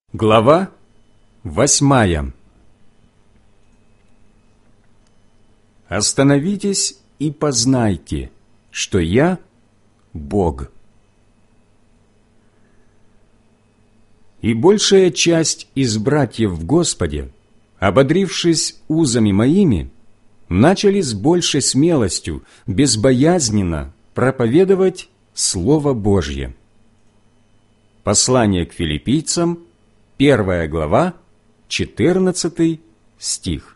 Глава 8. Остановитесь и познайте, что я Бог. И большая часть из братьев в Господе, ободрившись узами моими, начали с большей смелостью, безбоязненно проповедовать Слово Божье. Послание к филиппийцам, 1 глава, 14 стих.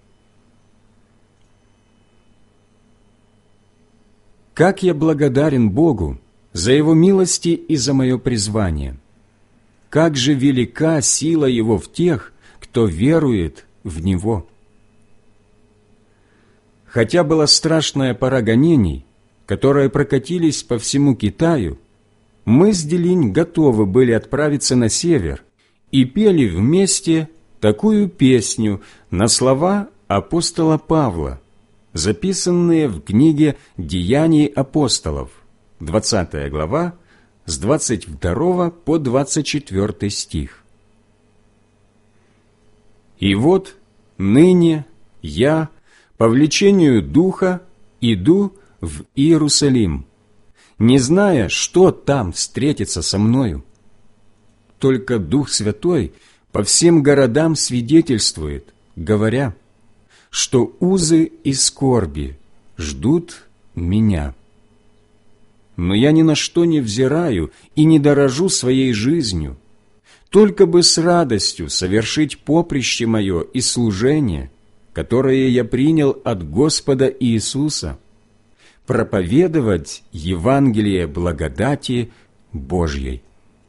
Как я благодарен Богу за Его милости и за мое призвание! Как же велика сила Его в тех, кто верует в Него! Хотя была страшная пора гонений, которые прокатились по всему Китаю, мы с Делинь готовы были отправиться на север и пели вместе такую песню на слова апостола Павла, записанные в книге «Деяний апостолов», 20 глава, с 22 по 24 стих. «И вот ныне я, по влечению Духа, иду в Иерусалим, не зная, что там встретится со мною. Только Дух Святой по всем городам свидетельствует, говоря, что узы и скорби ждут меня. Но я ни на что не взираю и не дорожу своей жизнью, только бы с радостью совершить поприще мое и служение, которое я принял от Господа Иисуса, проповедовать Евангелие благодати Божьей».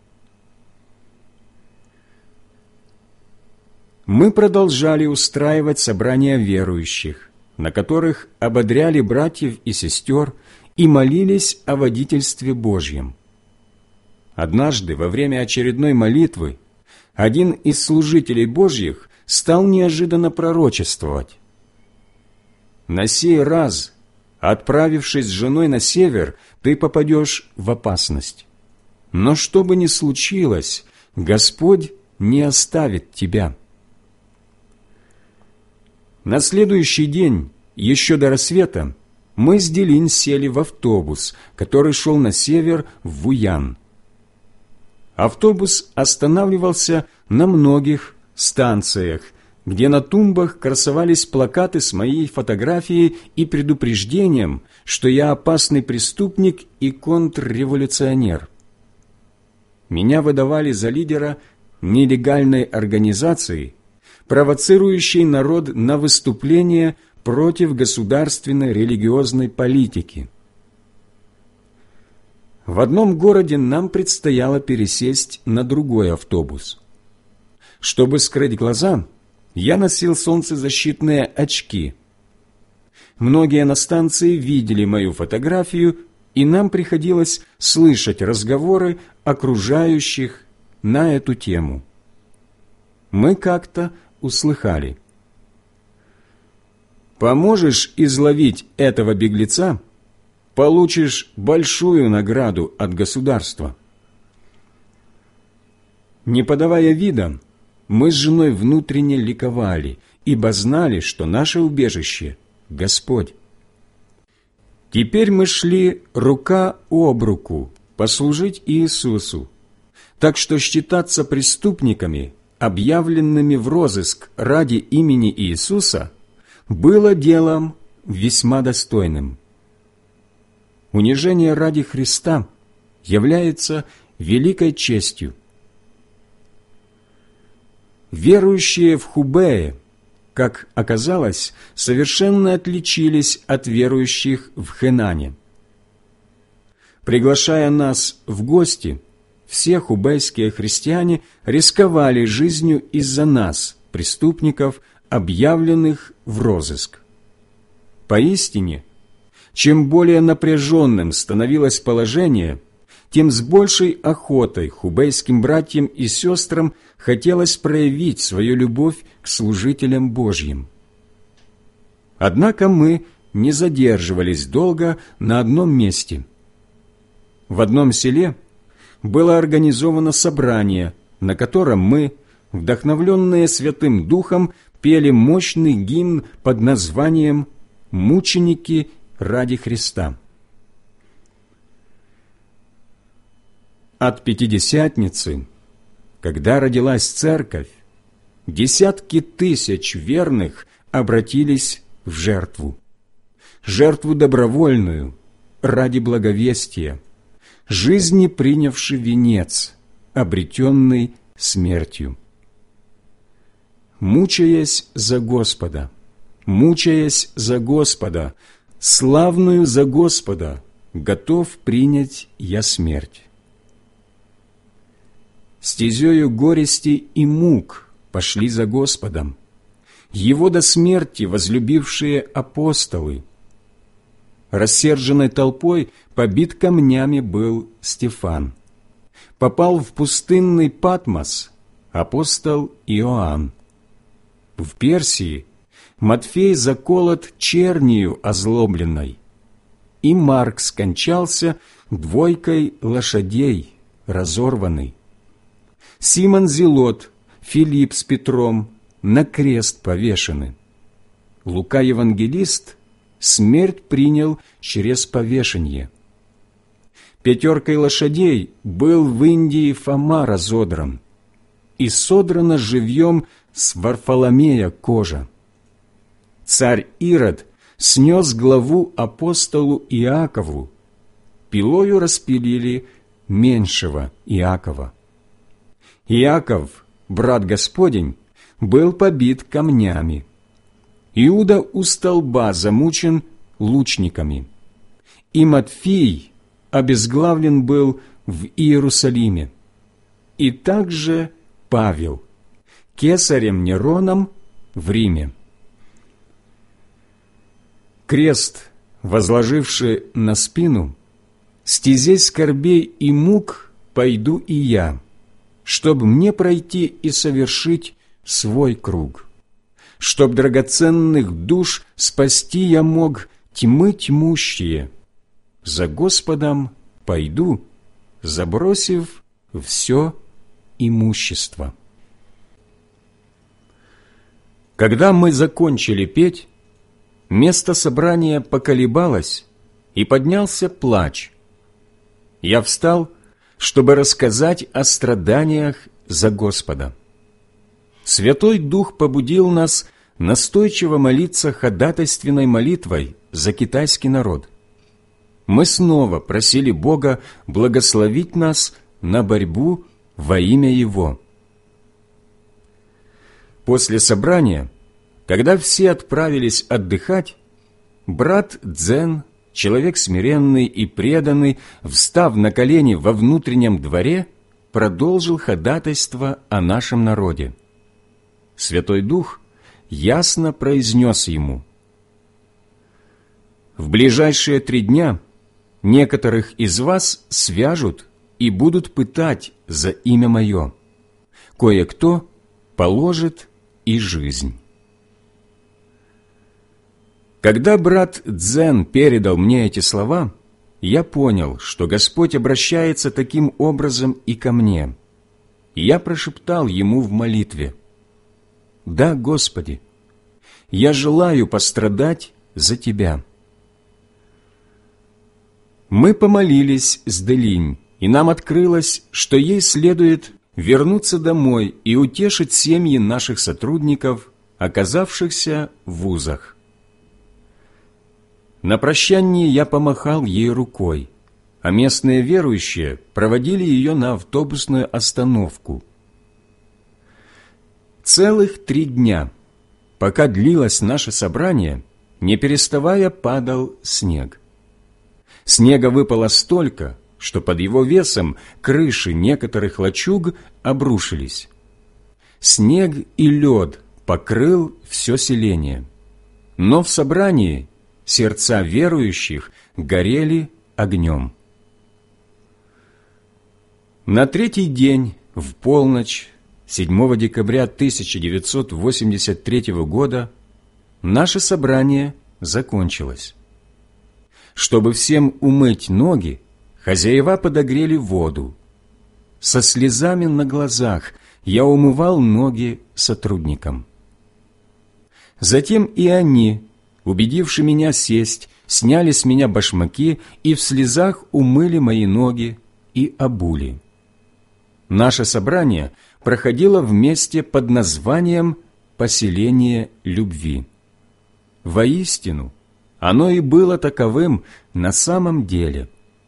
Мы продолжали устраивать собрания верующих, на которых ободряли братьев и сестер и молились о водительстве Божьем. Однажды, во время очередной молитвы, один из служителей Божьих стал неожиданно пророчествовать. «На сей раз, отправившись с женой на север, ты попадешь в опасность. Но что бы ни случилось, Господь не оставит тебя». На следующий день, еще до рассвета, мы с Делинь сели в автобус, который шел на север в Вуян. Автобус останавливался на многих станциях, где на тумбах красовались плакаты с моей фотографией и предупреждением, что я опасный преступник и контрреволюционер. Меня выдавали за лидера нелегальной организации, провоцирующей народ на выступление против государственной религиозной политики. В одном городе нам предстояло пересесть на другой автобус. Чтобы скрыть глаза, я носил солнцезащитные очки. Многие на станции видели мою фотографию, и нам приходилось слышать разговоры окружающих на эту тему. Мы как-то услыхали: «Поможешь изловить этого беглеца, получишь большую награду от государства». Не подавая вида, мы с женой внутренне ликовали, ибо знали, что наше убежище — Господь. Теперь мы шли рука об руку послужить Иисусу, так что считаться преступниками, объявленными в розыск ради имени Иисуса, было делом весьма достойным. Унижение ради Христа является великой честью. Верующие в Хубее, как оказалось, совершенно отличились от верующих в Хенане. Приглашая нас в гости, все хубейские христиане рисковали жизнью из-за нас, преступников, объявленных в розыск. Поистине, чем более напряженным становилось положение, тем с большей охотой хубейским братьям и сестрам хотелось проявить свою любовь к служителям Божьим. Однако мы не задерживались долго на одном месте. В одном селе было организовано собрание, на котором мы, вдохновленные Святым Духом, пели мощный гимн под названием «Мученики ради Христа». От Пятидесятницы, когда родилась Церковь, десятки тысяч верных обратились в жертву добровольную, ради благовестия, жизни принявший венец, обретенный смертью. Мучаясь за Господа, славную за Господа, готов принять я смерть. Стезею горести и мук пошли за Господом, Его до смерти возлюбившие апостолы. Рассерженной толпой побит камнями был Стефан. Попал в пустынный Патмос апостол Иоанн. В Персии Матфей заколот чернию озлобленной, и Марк скончался двойкой лошадей, разорванный. Симон Зелот, Филипп с Петром на крест повешены. Лука Евангелист смерть принял через повешенье. 5 лошадей был в Индии Фома разодран, и содрана живьем с Варфоломея кожа. Царь Ирод снес главу апостолу Иакову, пилою распилили меньшего Иакова. Иаков, брат Господень, был побит камнями. Иуда у столба замучен лучниками. И Матфий обезглавлен был в Иерусалиме. И также Павел, кесарем Нероном в Риме. Крест, возложивший на спину, стезей скорбей и мук пойду и я, чтобы мне пройти и совершить свой круг, чтоб драгоценных душ спасти я мог тьмы тьмущие. За Господом пойду, забросив все имущество. Когда мы закончили петь, место собрания поколебалось, и поднялся плач. Я встал, чтобы рассказать о страданиях за Господа. Святой Дух побудил нас настойчиво молиться ходатайственной молитвой за китайский народ. Мы снова просили Бога благословить нас на борьбу во имя Его. После собрания, когда все отправились отдыхать, брат Дзен, человек смиренный и преданный, встав на колени во внутреннем дворе, продолжил ходатайство о нашем народе. Святой Дух ясно произнес ему: «В ближайшие 3 дня некоторых из вас свяжут и будут пытать за имя Мое. Кое-кто положит и жизнь». Когда брат Дзен передал мне эти слова, я понял, что Господь обращается таким образом и ко мне. И я прошептал ему в молитве: «Да, Господи, я желаю пострадать за Тебя». Мы помолились с Делинь, и нам открылось, что ей следует вернуться домой и утешить семьи наших сотрудников, оказавшихся в вузах. На прощание я помахал ей рукой, а местные верующие проводили ее на автобусную остановку. Целых 3 дня, пока длилось наше собрание, не переставая падал снег. Снега выпало столько, что под его весом крыши некоторых лачуг обрушились. Снег и лед покрыл все селение, но в собрании сердца верующих горели огнем. На 3-й день, в полночь, 7 декабря 1983 года, наше собрание закончилось. Чтобы всем умыть ноги, хозяева подогрели воду. со слезами на глазах я умывал ноги сотрудникам. Затем и они, убедивши меня сесть, сняли с меня башмаки и в слезах умыли мои ноги и обули. Наше собрание проходило в месте под названием «Поселение любви». Воистину, оно и было таковым на самом деле.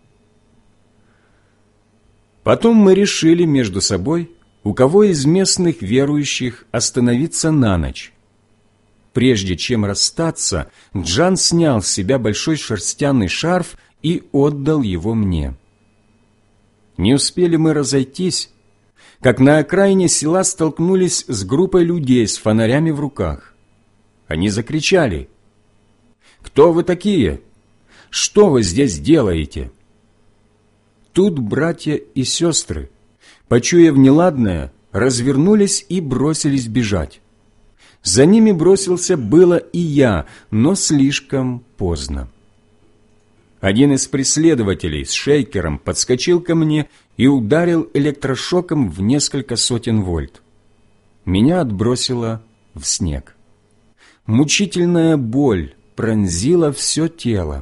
Потом мы решили между собой, у кого из местных верующих остановиться на ночь. Прежде чем расстаться, Джан снял с себя большой шерстяный шарф и отдал его мне. Не успели мы разойтись, как на окраине села столкнулись с группой людей с фонарями в руках. Они закричали: «Кто вы такие? Что вы здесь делаете?» Тут братья и сестры, почуяв неладное, развернулись и бросились бежать. За ними бросился было и я, но слишком поздно. Один из преследователей с шейкером подскочил ко мне и ударил электрошоком в несколько сотен вольт. Меня отбросило в снег. Мучительная боль пронзила все тело.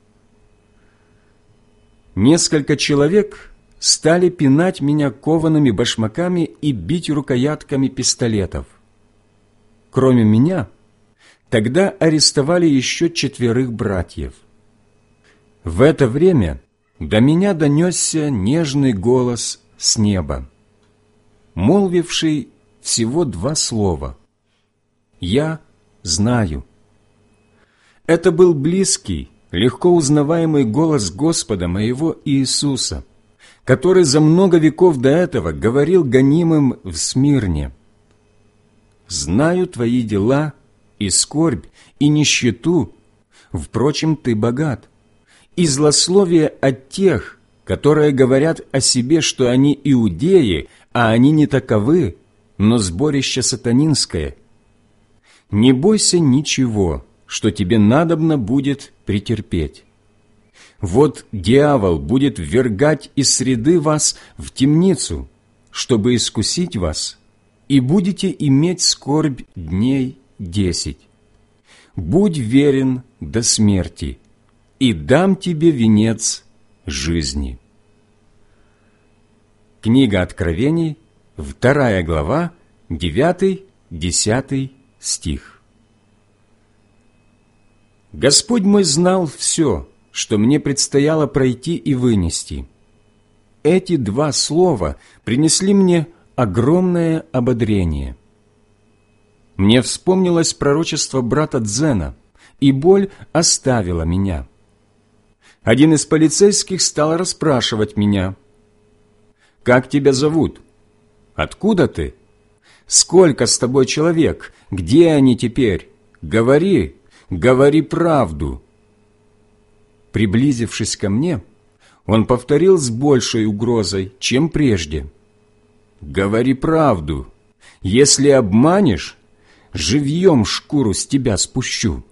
Несколько человек стали пинать меня коваными башмаками и бить рукоятками пистолетов. Кроме меня, тогда арестовали еще 4 братьев. В это время до меня донесся нежный голос с неба, молвивший всего 2 слова: «Я знаю». Это был близкий, легко узнаваемый голос Господа моего Иисуса, который за много веков до этого говорил гонимым в Смирне: «Знаю твои дела и скорбь, и нищету, впрочем, ты богат, и злословие от тех, которые говорят о себе, что они иудеи, а они не таковы, но сборище сатанинское. Не бойся ничего, что тебе надобно будет претерпеть. Вот дьявол будет ввергать из среды вас в темницу, чтобы искусить вас, и будете иметь скорбь дней 10. Будь верен до смерти, и дам тебе венец жизни». Книга Откровений, 2 глава, 9-10 стих. Господь мой знал все, что мне предстояло пройти и вынести. Эти 2 слова принесли мне огромное ободрение. Мне вспомнилось пророчество брата Дзена, и боль оставила меня. Один из полицейских стал расспрашивать меня: «Как тебя зовут? Откуда ты? Сколько с тобой человек? Где они теперь? Говори, говори правду». Приблизившись ко мне, он повторил с большей угрозой, чем прежде: «Говори правду. Если обманешь, живьем шкуру с тебя спущу».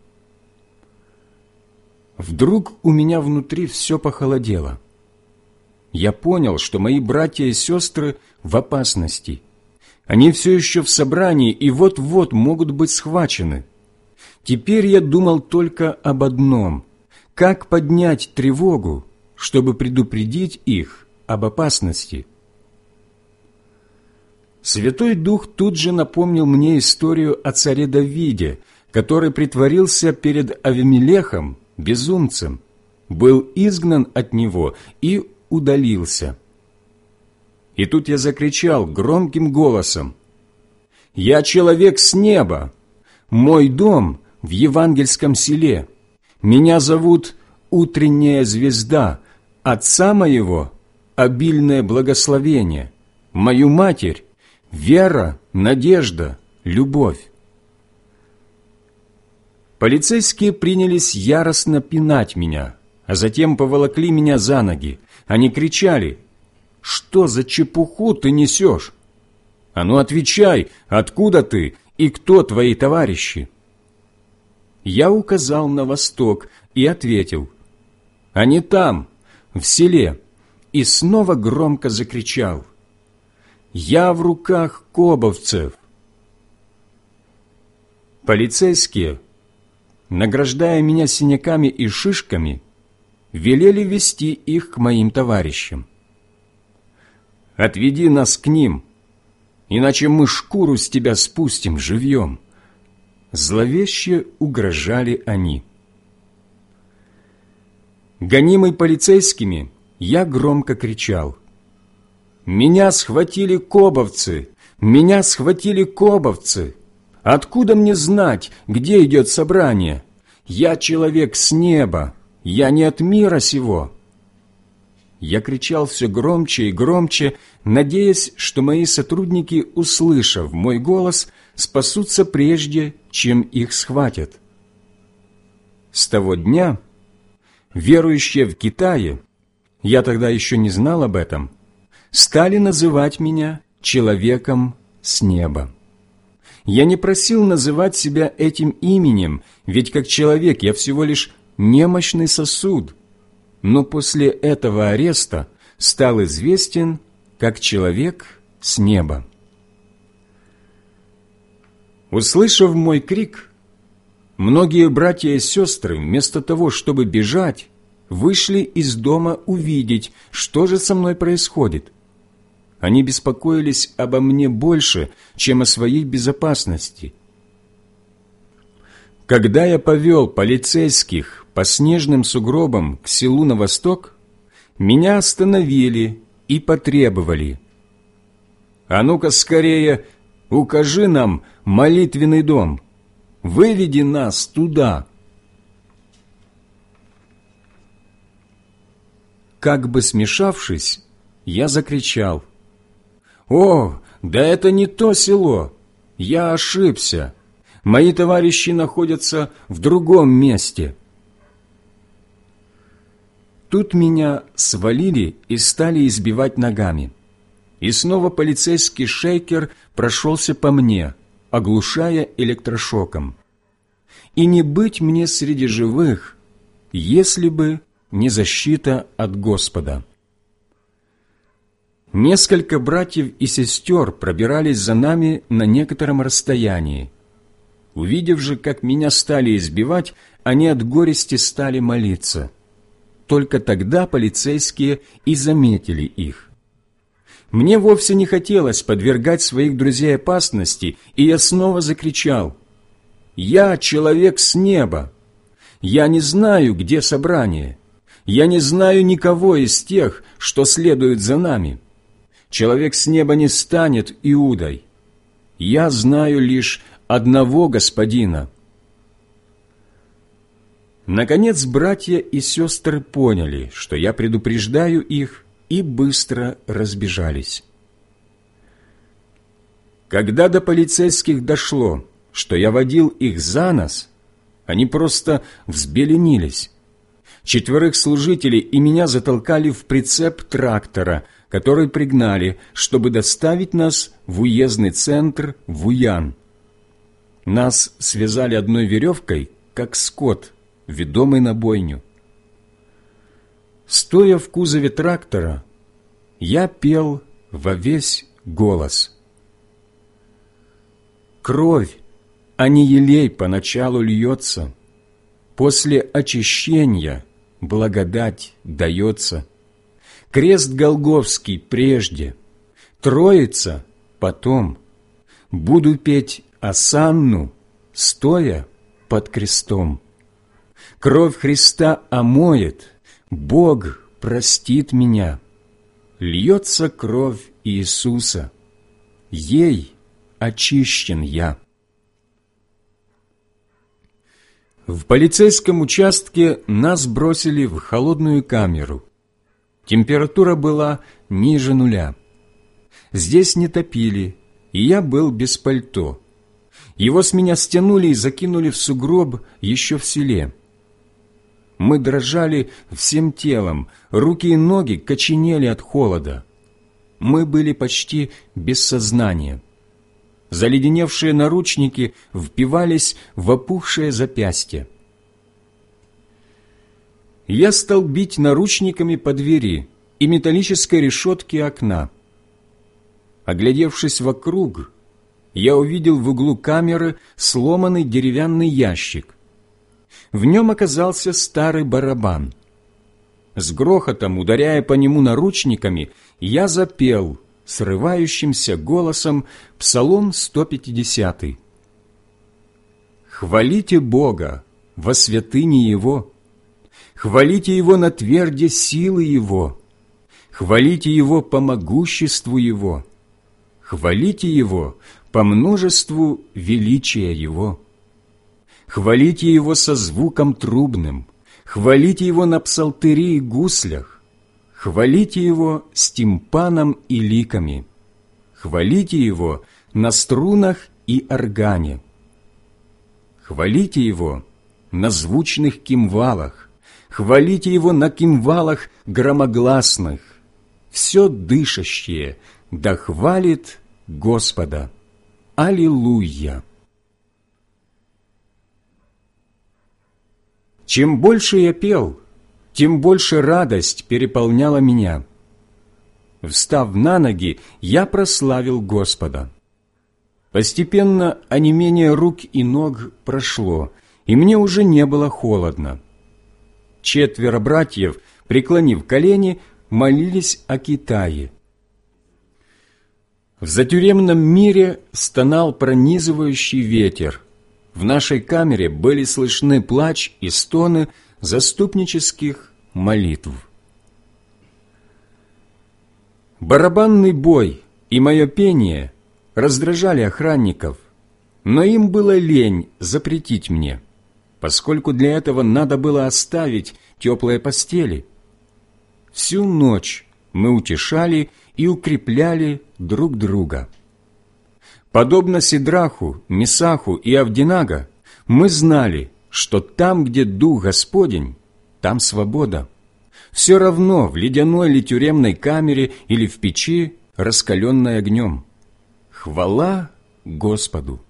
Вдруг у меня внутри все похолодело. Я понял, что мои братья и сестры в опасности. Они все еще в собрании и вот-вот могут быть схвачены. Теперь я думал только об одном: как поднять тревогу, чтобы предупредить их об опасности. Святой Дух тут же напомнил мне историю о царе Давиде, который притворился перед Авимелехом безумцем, был изгнан от него и удалился. И тут я закричал громким голосом: «Я человек с неба! Мой дом в евангельском селе. Меня зовут Утренняя звезда, отца моего – обильное благословение, мою матерь – вера, надежда, любовь». Полицейские принялись яростно пинать меня, а затем поволокли меня за ноги. Они кричали: «Что за чепуху ты несешь? А ну отвечай, откуда ты и кто твои товарищи?» Я указал на восток и ответил: «Они там, в селе», и снова громко закричал: Я в руках кобовцев». Полицейские, награждая меня синяками и шишками, велели вести их к моим товарищам. «Отведи нас к ним, иначе мы шкуру с тебя спустим живьем», — зловеще угрожали они. Гонимый полицейскими, я громко кричал: «Меня схватили кобовцы! Меня схватили кобовцы! Откуда мне знать, где идет собрание? Я человек с неба, я не от мира сего!» Я кричал все громче и громче, надеясь, что мои сотрудники, услышав мой голос, спасутся прежде, чем их схватят. С того дня верующие в Китае, я тогда еще не знал об этом, стали называть меня человеком с неба. Я не просил называть себя этим именем, ведь как человек я всего лишь немощный сосуд, но после этого ареста стал известен как человек с неба. Услышав мой крик, многие братья и сестры, вместо того, чтобы бежать, вышли из дома увидеть, что же со мной происходит. Они беспокоились обо мне больше, чем о своей безопасности. Когда я повел полицейских по снежным сугробам к селу на восток, меня остановили и потребовали: «А ну-ка скорее, укажи нам молитвенный дом, выведи нас туда». Как бы смешавшись, я закричал: «О, да это не то село! Я ошибся! Мои товарищи находятся в другом месте!» Тут меня свалили и стали избивать ногами. И снова полицейский шейкер прошелся по мне, оглушая электрошоком. И не быть мне среди живых, если бы не защита от Господа. Несколько братьев и сестер пробирались за нами на некотором расстоянии. Увидев же, как меня стали избивать, они от горести стали молиться. Только тогда полицейские и заметили их. Мне вовсе не хотелось подвергать своих друзей опасности, и я снова закричал: «Я человек с неба! Я не знаю, где собрание! Я не знаю никого из тех, что следуют за нами! Человек с неба не станет Иудой! Я знаю лишь одного Господина!» Наконец братья и сестры поняли, что я предупреждаю их, и быстро разбежались. Когда до полицейских дошло, что я водил их за нос, они просто взбеленились. 4 служителей и меня затолкали в прицеп трактора, который пригнали, чтобы доставить нас в уездный центр в Уян. Нас связали одной веревкой, как скот, ведомый на бойню. Стоя в кузове трактора, я пел во весь голос: «Кровь, а не елей, поначалу льется, после очищения благодать дается. Крест Голгофский прежде, Троица потом. Буду петь осанну, стоя под крестом. Кровь Христа омоет, Бог простит меня. Льется кровь Иисуса, ей очищен я». В полицейском участке нас бросили в холодную камеру. Температура была ниже 0. Здесь не топили, и я был без пальто. Его с меня стянули и закинули в сугроб еще в селе. Мы дрожали всем телом, руки и ноги коченели от холода. Мы были почти без сознания. Заледеневшие наручники впивались в опухшее запястье. Я стал бить наручниками по двери и металлической решетке окна. Оглядевшись вокруг, я увидел в углу камеры сломанный деревянный ящик. В нем оказался старый барабан. С грохотом, ударяя по нему наручниками, я запел срывающимся голосом Псалом 150. «Хвалите Бога во святыне Его, хвалите Его на тверде силы Его, хвалите Его по могуществу Его, хвалите Его по множеству величия Его, хвалите Его со звуком трубным, хвалите Его на псалтыри и гуслях, хвалите Его с тимпаном и ликами, хвалите Его на струнах и органе, хвалите Его на звучных кимвалах, хвалите Его на кимвалах громогласных. Все дышащее да хвалит Господа. Аллилуйя! Чем больше я пел, тем больше радость переполняла меня. Встав на ноги, я прославил Господа. Постепенно онемение рук и ног прошло, и мне уже не было холодно. 4 братьев, преклонив колени, молились о Китае. В затюремном мире стонал пронизывающий ветер. В нашей камере были слышны плач и стоны заступнических молитв. Барабанный бой и мое пение раздражали охранников, но им было лень запретить мне, поскольку для этого надо было оставить теплые постели. Всю ночь мы утешали и укрепляли друг друга. Подобно Сидраху, Месаху и Авденаго, мы знали, что там, где Дух Господень, там свобода. Все равно в ледяной ли тюремной камере или в печи, раскаленной огнем. Хвала Господу!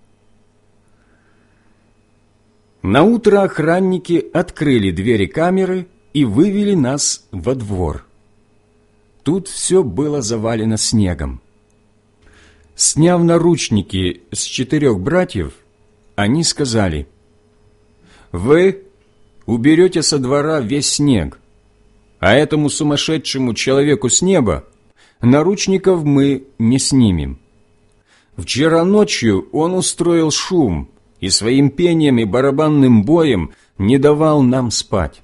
Наутро охранники открыли двери камеры и вывели нас во двор. Тут все было завалено снегом. Сняв наручники с 4 братьев, они сказали: «Вы уберете со двора весь снег, а этому сумасшедшему человеку с неба наручников мы не снимем. Вчера ночью он устроил шум и своим пением и барабанным боем не давал нам спать».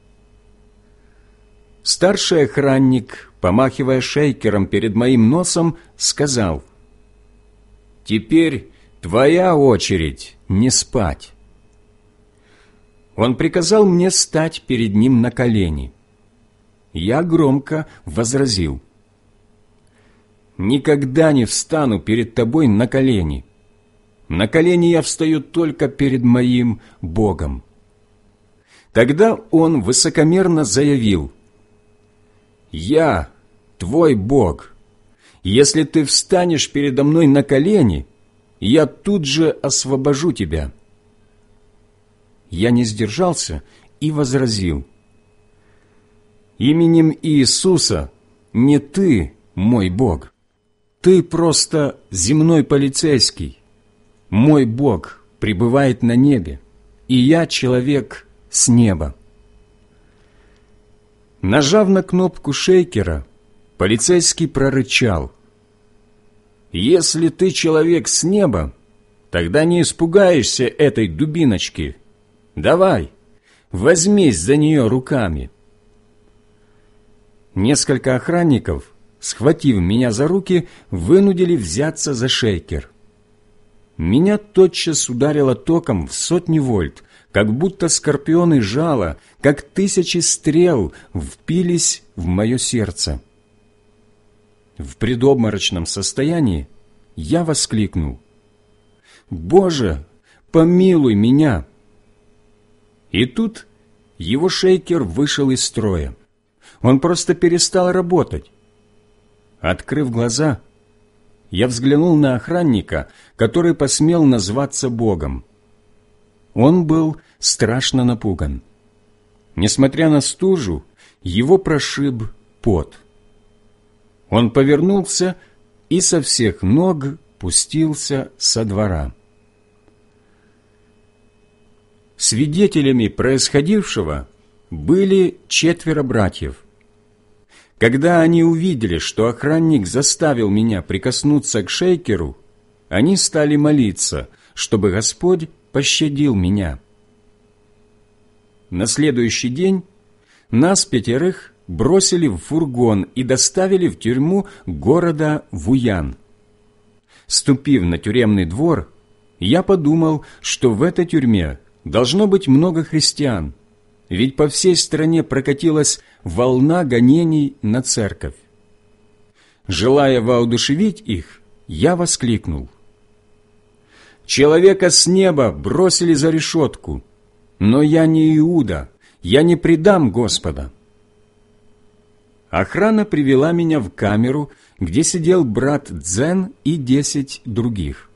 Старший охранник, помахивая шейкером перед моим носом, сказал: «Теперь твоя очередь не спать». Он приказал мне стать перед ним на колени. Я громко возразил: «Никогда не встану перед тобой на колени. На колени я встаю только перед моим Богом». Тогда он высокомерно заявил: «Я твой Бог. Если ты встанешь передо мной на колени, я тут же освобожу тебя». Я не сдержался и возразил: «Именем Иисуса не ты мой Бог. Ты просто земной полицейский. Мой Бог пребывает на небе, и я человек с неба». Нажав на кнопку шейкера, полицейский прорычал: «Если ты человек с неба, тогда не испугаешься этой дубиночки. Давай, возьмись за нее руками». Несколько охранников, схватив меня за руки, вынудили взяться за шейкер. Меня тотчас ударило током в 100 вольт, как будто скорпионы жало, как 1000 стрел впились в мое сердце. В предобморочном состоянии я воскликнул: «Боже, помилуй меня!» И тут его шейкер вышел из строя. Он просто перестал работать. Открыв глаза, я взглянул на охранника, который посмел назваться Богом. Он был страшно напуган. Несмотря на стужу, его прошиб пот. Он повернулся и со всех ног пустился со двора. Свидетелями происходившего были 4 братьев. Когда они увидели, что охранник заставил меня прикоснуться к шейкеру, они стали молиться, чтобы Господь пощадил меня. На следующий день нас 5 бросили в фургон и доставили в тюрьму города Вуян. Ступив на тюремный двор, я подумал, что в этой тюрьме должно быть много христиан, ведь по всей стране прокатилась волна гонений на церковь. Желая воодушевить их, я воскликнул: «Человека с неба бросили за решетку, но я не Иуда, я не предам Господа». Охрана привела меня в камеру, где сидел брат Дзен и 10 других.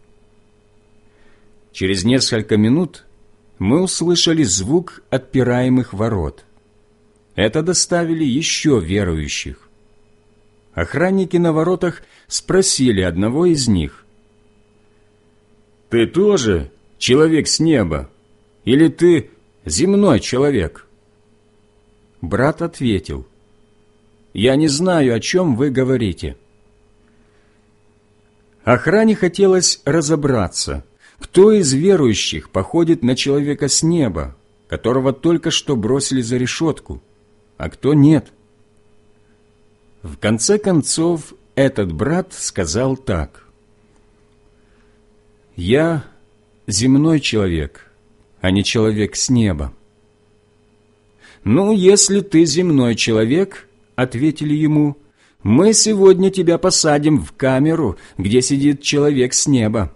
Через несколько минут мы услышали звук отпираемых ворот. Это доставили еще верующих. Охранники на воротах спросили одного из них: «Ты тоже человек с неба, или ты земной человек?» Брат ответил: «Я не знаю, о чем вы говорите». Охране хотелось разобраться, кто из верующих походит на человека с неба, которого только что бросили за решетку, а кто нет. В конце концов, этот брат сказал так: «Я земной человек, а не человек с неба». «Ну, если ты земной человек, — ответили ему, — мы сегодня тебя посадим в камеру, где сидит человек с неба».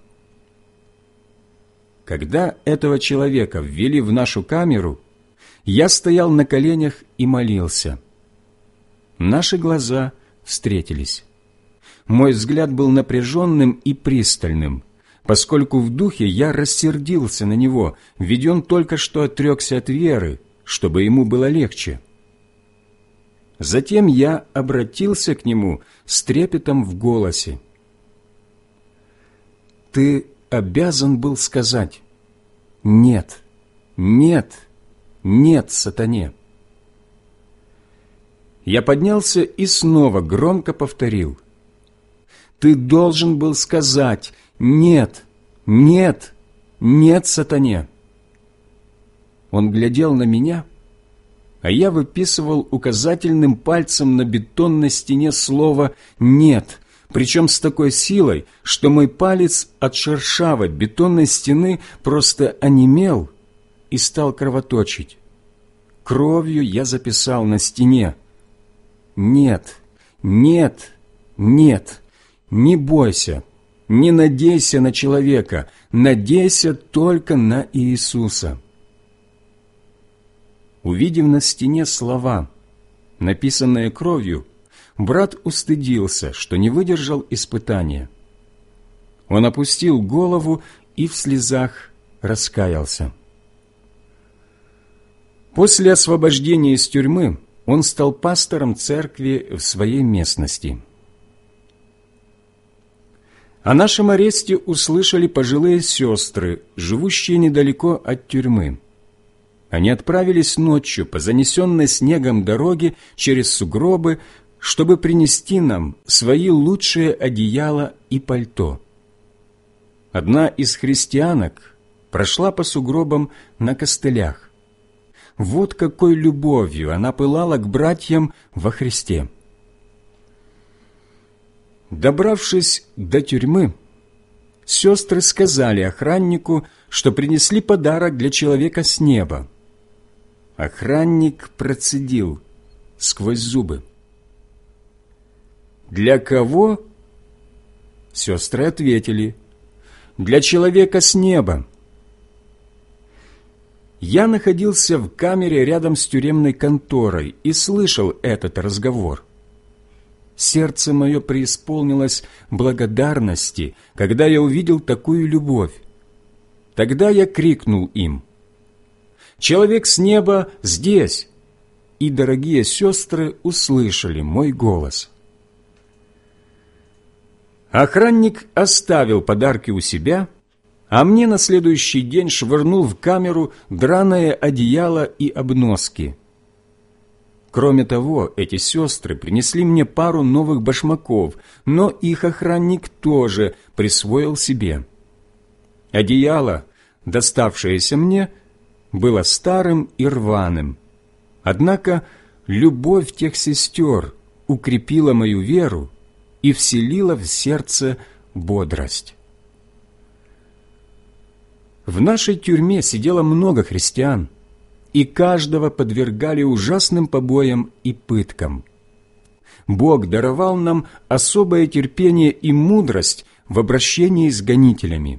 Когда этого человека ввели в нашу камеру, я стоял на коленях и молился. Наши глаза встретились. Мой взгляд был напряженным и пристальным, поскольку в духе я рассердился на него, ведь он только что отрекся от веры, чтобы ему было легче. Затем я обратился к нему с трепетом в голосе: «Ты обязан был сказать: нет, нет, нет сатане». Я поднялся и снова громко повторил: «Ты должен был сказать: нет, нет, нет сатане». Он глядел на меня, а я выписывал указательным пальцем на бетонной стене слово «нет», причем с такой силой, что мой палец от шершавой бетонной стены просто онемел и стал кровоточить. Кровью я записал на стене: «Нет, нет, нет, не бойся, не надейся на человека, надейся только на Иисуса». Увидев на стене слова, написанные кровью, брат устыдился, что не выдержал испытания. Он опустил голову и в слезах раскаялся. После освобождения из тюрьмы он стал пастором церкви в своей местности. О нашем аресте услышали пожилые сестры, живущие недалеко от тюрьмы. Они отправились ночью по занесенной снегом дороге через сугробы, чтобы принести нам свои лучшие одеяла и пальто. Одна из христианок прошла по сугробам на костылях. Вот какой любовью она пылала к братьям во Христе. Добравшись до тюрьмы, сестры сказали охраннику, что принесли подарок для человека с неба. Охранник процедил сквозь зубы: «Для кого?» Сестры ответили: «Для человека с неба». Я находился в камере рядом с тюремной конторой и слышал этот разговор. Сердце мое преисполнилось благодарности, когда я увидел такую любовь. Тогда я крикнул им: «Человек с неба здесь!» И дорогие сестры услышали мой голос. Охранник оставил подарки у себя, а мне на следующий день швырнул в камеру драное одеяло и обноски. Кроме того, эти сестры принесли мне пару новых башмаков, но их охранник тоже присвоил себе. Одеяло, доставшееся мне, было старым и рваным. Однако любовь тех сестер укрепила мою веру и вселила в сердце бодрость. В нашей тюрьме сидело много христиан, и каждого подвергали ужасным побоям и пыткам. Бог даровал нам особое терпение и мудрость в обращении с гонителями.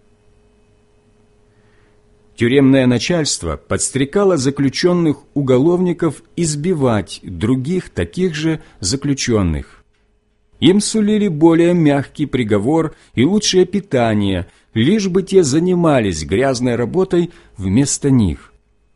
Тюремное начальство подстрекало заключенных уголовников избивать других таких же заключенных. Им сулили более мягкий приговор и лучшее питание, лишь бы те занимались грязной работой вместо них.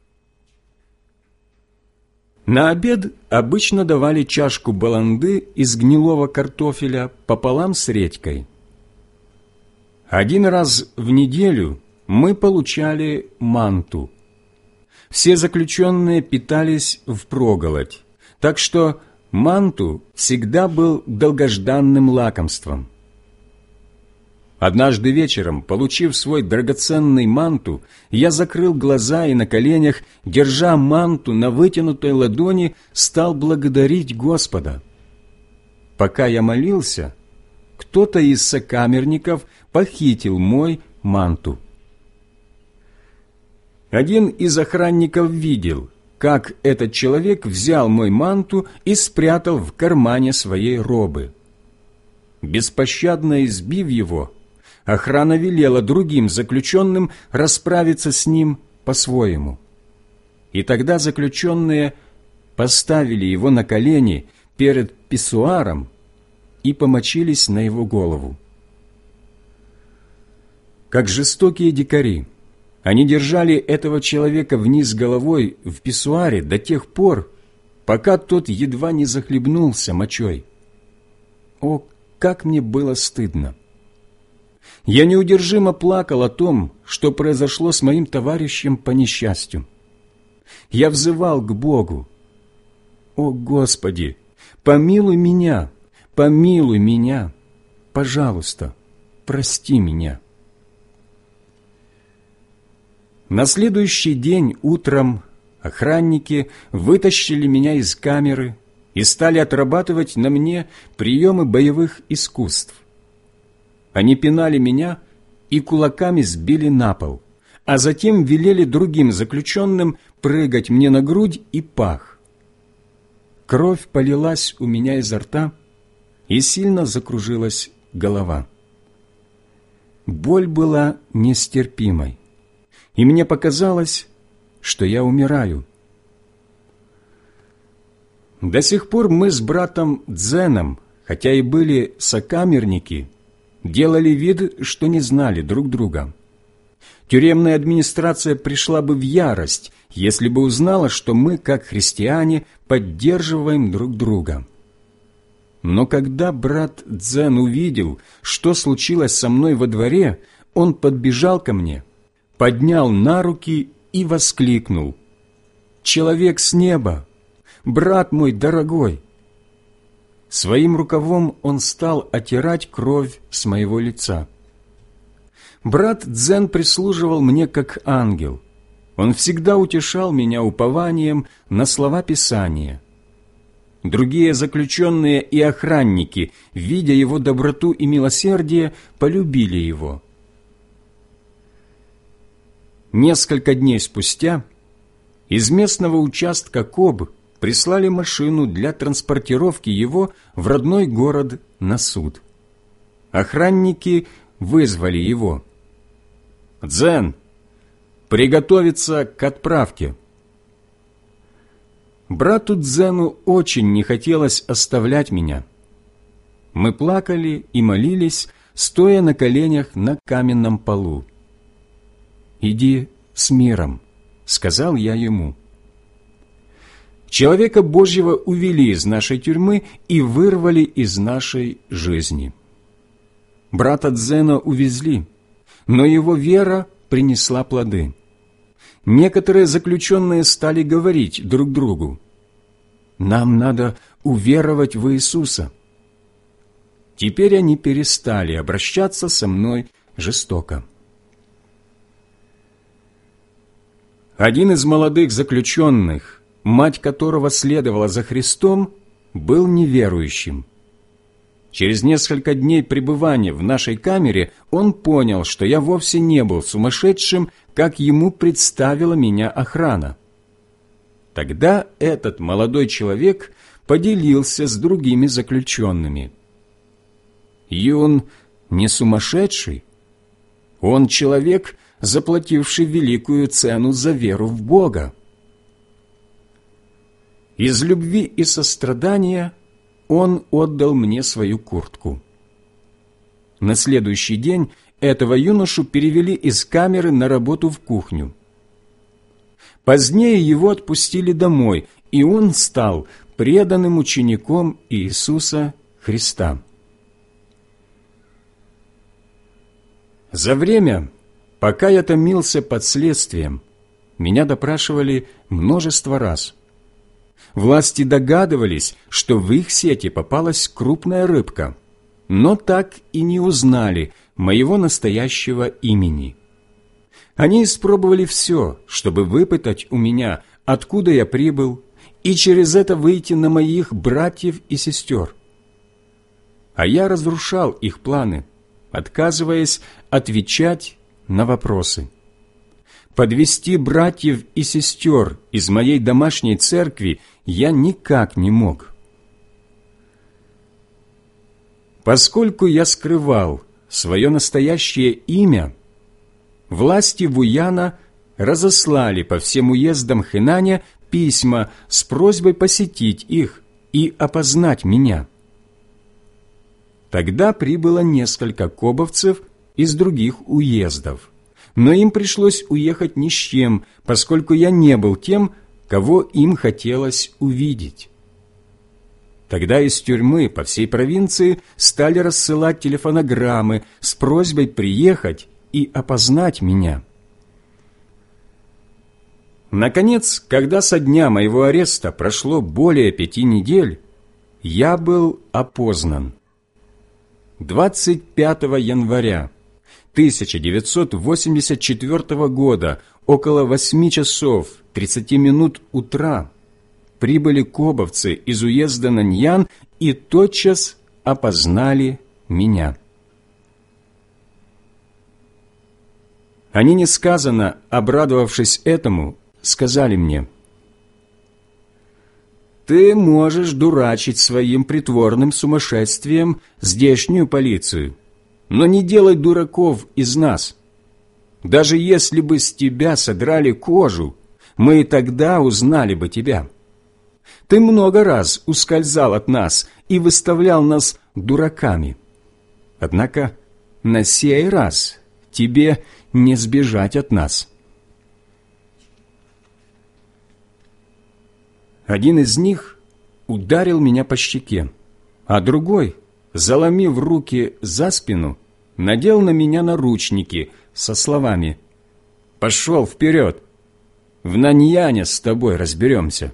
На обед обычно давали чашку баланды из гнилого картофеля пополам с редькой. Один раз в неделю мы получали манту. Все заключенные питались впроголодь, так что манту всегда был долгожданным лакомством. Однажды вечером, получив свой драгоценный манту, я закрыл глаза и на коленях, держа манту на вытянутой ладони, стал благодарить Господа. Пока я молился, кто-то из сокамерников похитил мой манту. Один из охранников видел, как этот человек взял мой манту и спрятал в кармане своей робы. Беспощадно избив его, охрана велела другим заключенным расправиться с ним по-своему. И тогда заключенные поставили его на колени перед писсуаром и помочились на его голову. Как жестокие дикари, они держали этого человека вниз головой в писсуаре до тех пор, пока тот едва не захлебнулся мочой. О, как мне было стыдно! Я неудержимо плакал о том, что произошло с моим товарищем по несчастью. Я взывал к Богу: «О, Господи, помилуй меня, пожалуйста, прости меня». На следующий день утром охранники вытащили меня из камеры и стали отрабатывать на мне приемы боевых искусств. Они пинали меня и кулаками сбили на пол, а затем велели другим заключенным прыгать мне на грудь и пах. Кровь полилась у меня изо рта, и сильно закружилась голова. Боль была нестерпимой, и мне показалось, что я умираю. До сих пор мы с братом Дзеном, хотя и были сокамерники, делали вид, что не знали друг друга. Тюремная администрация пришла бы в ярость, если бы узнала, что мы, как христиане, поддерживаем друг друга. Но когда брат Дзен увидел, что случилось со мной во дворе, он подбежал ко мне, поднял на руки и воскликнул: «Человек с неба! Брат мой дорогой!» Своим рукавом он стал отирать кровь с моего лица. Брат Дзен прислуживал мне как ангел. Он всегда утешал меня упованием на слова Писания. Другие заключенные и охранники, видя его доброту и милосердие, полюбили его. Несколько дней спустя из местного участка КОБ прислали машину для транспортировки его в родной город на суд. Охранники вызвали его. «Дзен, приготовиться к отправке». Брату Дзену очень не хотелось оставлять меня. Мы плакали и молились, стоя на коленях на каменном полу. «Иди с миром», — сказал я ему. Человека Божьего увели из нашей тюрьмы и вырвали из нашей жизни. Брата Дзена увезли, но его вера принесла плоды. Некоторые заключенные стали говорить друг другу: «Нам надо уверовать в Иисуса». Теперь они перестали обращаться со мной жестоко. Один из молодых заключенных, мать которого следовала за Христом, был неверующим. Через несколько дней пребывания в нашей камере он понял, что я вовсе не был сумасшедшим, как ему представила меня охрана. Тогда этот молодой человек поделился с другими заключенными: «Юн не сумасшедший, он человек, заплативший великую цену за веру в Бога». Из любви и сострадания он отдал мне свою куртку. На следующий день этого юношу перевели из камеры на работу в кухню. Позднее его отпустили домой, и он стал преданным учеником Иисуса Христа. За время, пока я томился под следствием, меня допрашивали множество раз. Власти догадывались, что в их сети попалась крупная рыбка, но так и не узнали моего настоящего имени. Они испробовали все, чтобы выпытать у меня, откуда я прибыл, и через это выйти на моих братьев и сестер. А я разрушал их планы, отказываясь отвечать на вопросы. Подвести братьев и сестер из моей домашней церкви я никак не мог. Поскольку я скрывал свое настоящее имя, власти Вуяна разослали по всем уездам Хэнаня письма с просьбой посетить их и опознать меня. Тогда прибыло несколько кобовцев из других уездов, но им пришлось уехать ни с чем, поскольку я не был тем, кого им хотелось увидеть. Тогда из тюрьмы по всей провинции стали рассылать телефонограммы с просьбой приехать и опознать меня. Наконец, когда со дня моего ареста прошло более 5 недель, я был опознан. 25 января 1984 года около 8 часов 30 минут утра прибыли кобовцы из уезда Наньян и тотчас опознали меня. Они, несказанно обрадовавшись этому, сказали мне: «Ты можешь дурачить своим притворным сумасшествием здешнюю полицию, но не делай дураков из нас. Даже если бы с тебя содрали кожу, мы и тогда узнали бы тебя. Ты много раз ускользал от нас и выставлял нас дураками. Однако на сей раз тебе не сбежать от нас». Один из них ударил меня по щеке, а другой, заломив руки за спину, надел на меня наручники со словами: «Пошел вперед! В Наньяне с тобой разберемся».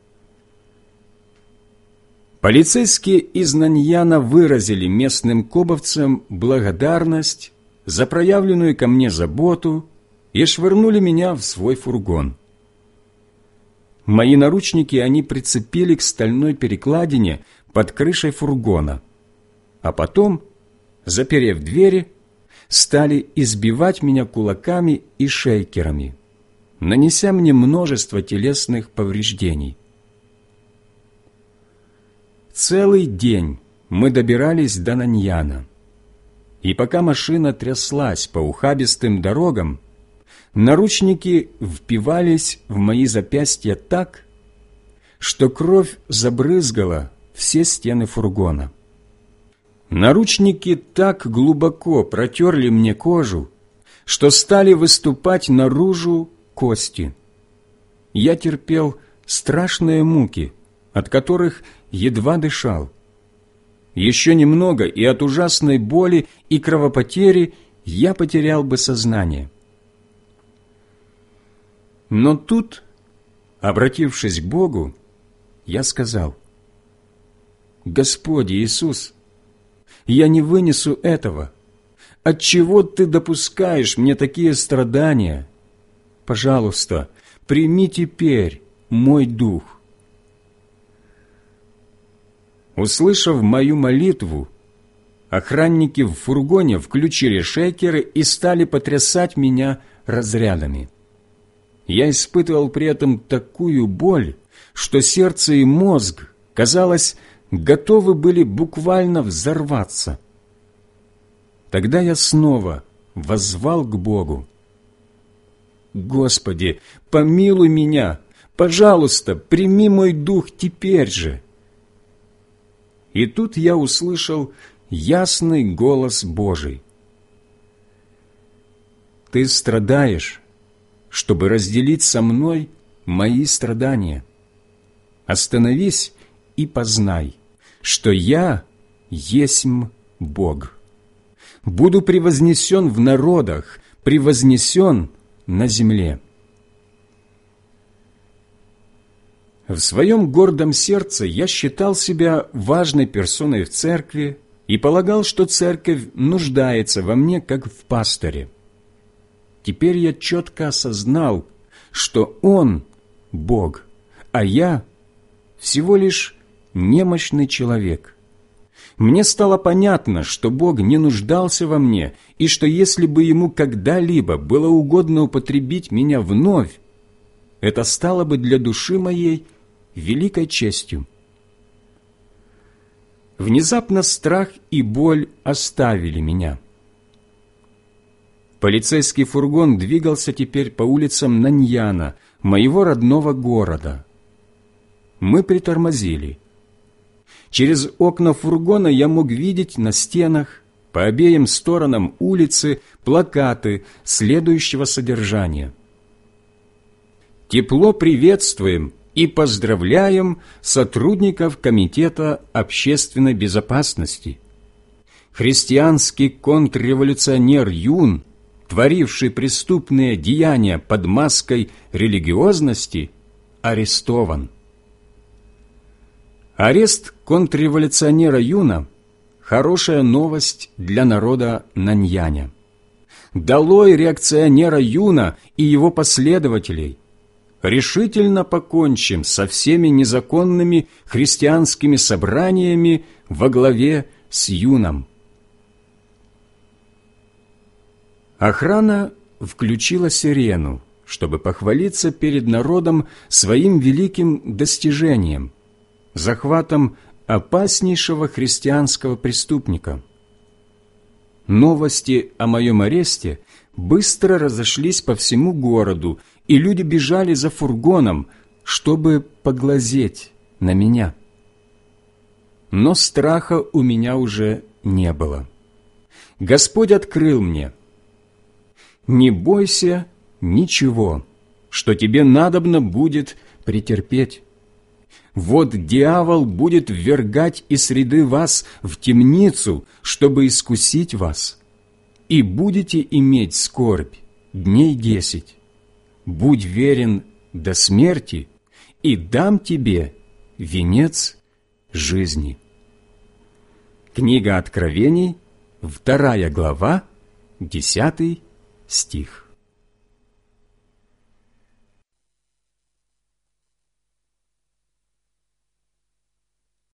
Полицейские из Наньяна выразили местным кобовцам благодарность за проявленную ко мне заботу и швырнули меня в свой фургон. Мои наручники они прицепили к стальной перекладине под крышей фургона, а потом, заперев двери, стали избивать меня кулаками и шейкерами, нанеся мне множество телесных повреждений. Целый день мы добирались до Наньяна, и пока машина тряслась по ухабистым дорогам, наручники впивались в мои запястья так, что кровь забрызгала все стены фургона. Наручники так глубоко протерли мне кожу, что стали выступать наружу кости. Я терпел страшные муки, от которых едва дышал. еще немного, и от ужасной боли и кровопотери я потерял бы сознание. Но тут, обратившись к Богу, я сказал: «Господи Иисус, я не вынесу этого. Отчего Ты допускаешь мне такие страдания? Пожалуйста, прими теперь мой дух». Услышав мою молитву, охранники в фургоне включили шейкеры и стали потрясать меня разрядами. Я испытывал при этом такую боль, что сердце и мозг, казалось, готовы были буквально взорваться. Тогда я снова воззвал к Богу: «Господи, помилуй меня! Пожалуйста, прими мой дух теперь же!» И тут я услышал ясный голос Божий: «Ты страдаешь, чтобы разделить со мной мои страдания. Остановись и познай, что я есмь Бог. Буду превознесен в народах, превознесен на земле». В своем гордом сердце я считал себя важной персоной в церкви и полагал, что церковь нуждается во мне, как в пасторе. Теперь я четко осознал, что Он – Бог, а я всего лишь немощный человек. Мне стало понятно, что Бог не нуждался во мне, и что если бы Ему когда-либо было угодно употребить меня вновь, это стало бы для души моей великой честью. Внезапно страх и боль оставили меня. Полицейский фургон двигался теперь по улицам Наньяна, моего родного города. Мы притормозили. Через окна фургона я мог видеть на стенах по обеим сторонам улицы плакаты следующего содержания: «Тепло приветствуем и поздравляем сотрудников Комитета общественной безопасности. Христианский контрреволюционер Юн, творивший преступные деяния под маской религиозности, арестован». Арест контрреволюционера Юна – хорошая новость для народа Наньяня. Долой реакционера Юна и его последователей! Решительно покончим со всеми незаконными христианскими собраниями во главе с Юном. Охрана включила сирену, чтобы похвалиться перед народом своим великим достижением – захватом опаснейшего христианского преступника. Новости о моем аресте быстро разошлись по всему городу, и люди бежали за фургоном, чтобы поглазеть на меня. Но страха у меня уже не было. Господь открыл мне: «Не бойся ничего, что тебе надобно будет претерпеть. Вот дьявол будет ввергать из среды вас в темницу, чтобы искусить вас, и будете иметь скорбь дней 10. Будь верен до смерти, и дам тебе венец жизни». Книга Откровений, 2 глава, 10 стих.